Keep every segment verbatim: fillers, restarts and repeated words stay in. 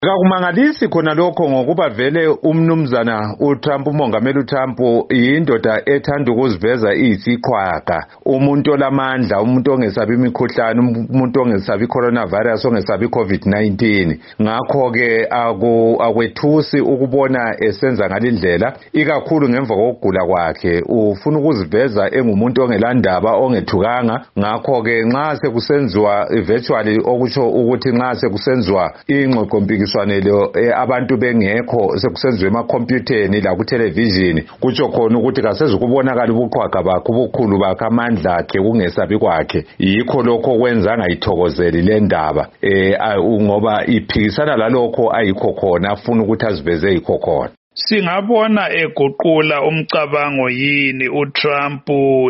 Kakumangalisi khona lokho ngokuba vele umnumzana uTrump umongameli uTrump indoda ethanda ukuziveza iyisiqhwaga, umuntu olamandla, umuntu ongesabi imikhuhlane, umuntu ongesabi coronavirus, ongesabi COVID nineteen. Ngakho ke akwethusi ukubona esenza ngalindlela, ikakhulu ngemva kokugula kwakhe. Ufuna ukuziveza engumuntu ongelandaba, ongethukanga. Ngakho ke nxa sekusenziwa virtually okusho ukuthi nxa sekusenziwa ingxoxompikiswano abantu bengekho sekusenziwe emakhompyutheni la ku television, kutsho khona ukuthi kasezukubonakala ubuqhwaga bakhe, ubukhulu bakhe, amandla akhe, kungesabi kwakhe. Yikho lokho kwenza angayithokozeli le ndaba eh ngoba iphikisana lalokho ayikho khona, afuna ukuthi aziveze yikho khona. Singabona eguqula umcabango yini uTrump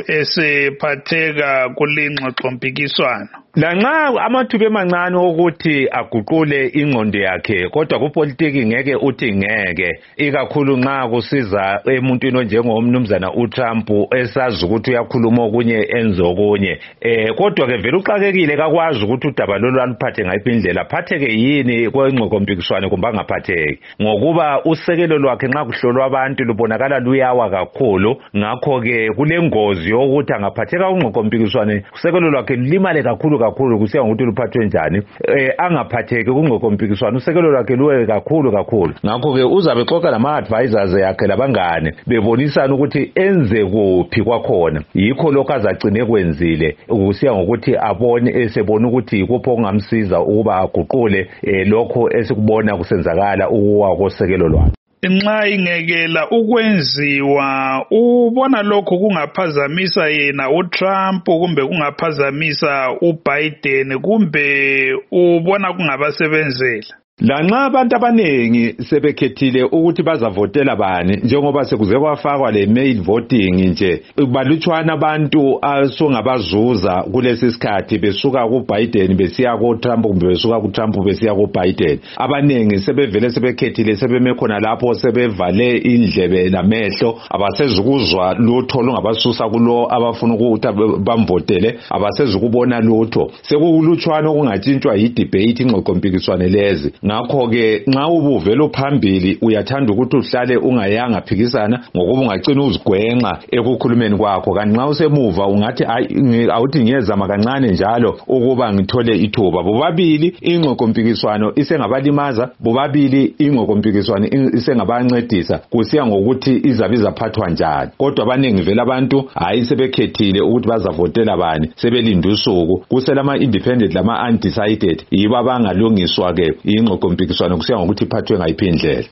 esephatheka kulingxoxo mpikiswano? Lanxa amathuba emancane ukuthi aguqule ingqondo yakhe, kodwa kupolitiki ngeke uthi ngeke, ikakhulu nxa kusiza emuntwini onjengomnumzana uTrump esazi ukuthi uyakhuluma okunye enze okunye. Eh kodwa ke vele uxakekile kakwazi ukuthi udaba lolu aluphathe ngayiphi indlela, phatheke yini kwengxoxo mpikiswano kumbe angaphatheki, ngokuba usekelo lwakhe nxa kuhlolwa abantu lubonakala luyawa kakhulu. Ngakho ke kulengozi yokuthi angaphatheka ungxoxo mpikiswano usekelo lwakhe lulimale kakhulu kakhulu kusiya ngokuthi luphathwe njani. Eh angaphatheki kungxoxo mpikiswano usekelo lwakhe luwe kakhulu kakhulu. Ngakho ke uzabe xoxa nama advisors yakhe labangane bebonisana ukuthi enze kuphi kwakhona. Yikho lokho azagcine kwenzile kusiya ngokuthi abone esebona ukuthi yikupho okungamsiza ukuba aguqule lokho esikubona kusenzakala ukuwa kosekelo lwakhe. Nxa ingekela ukwenziwa, ubona lokho kungaphazamisa yena uTrump kumbe kungaphazamisa uBiden kumbe ubona kungabasebenzela? Lanxa abantu abanengi sebekhethile ukuthi bazavotela bani, njengoba sekuze kwafakwa le mail voting nje, balutshwana abantu asongabazuza kulesi sikhathi besuka kuBiden besiya kuTrump kumbe besuka kuTrump besiya kuBiden. Abanengi sebevele sebekhethile, sebeme khona lapho sebevale indlebe lamehlo, abasezukuzwa lutho olungabasusa kulo abafuna ukuthi bamvotele, abasezukubona lutho. Sekulutshwana okungatshintshwa yidebate ingxoxo mpikiswano lezi. Ngakho ke nxa ubuvela phambili uyathanda ukuthi uhlale ungayanga phikisana ngokuba ungacina uzigwenqa ekukhulumeni kwakho, kanti nxa usemuva ungathi awuthi ngiyezama kancane njalo ukuba ngithole ithuba. Bobabili ingxoxo mpikiswano isengabalimaza, bobabili ingxoxo mpikiswano isengabancedisa kusiya ngokuthi izabe izaphathwa njani. Kodwa abaningi vele abantu hayi sebekhethile ukuthi bazavotela bani, sebelinda usuku. Kuselama independent lama undecided yibo abangalungiswa ke ingxoxo mpikiswano kusiya ngokuthi iphathwe ngayiphi indlela.